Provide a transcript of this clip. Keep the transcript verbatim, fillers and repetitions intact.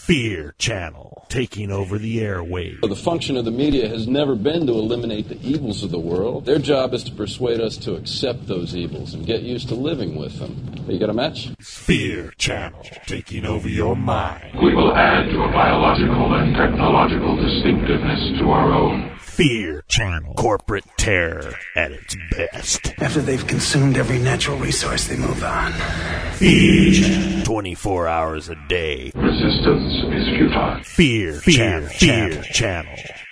Fear Channel, taking over the airwaves. The function of the media has never been to eliminate the evils of the world. Their job is to persuade us to accept those evils and get used to living with them. You got a match? Fear Channel, taking over your mind. We will add to a biological and technological distinctiveness to our own. Fear Channel, corporate terror at its best. After they've consumed every natural resource, they move on. Fear Channel, twenty-four hours a day. Resistance is futile. Fear, Fear Channel, Fear Channel.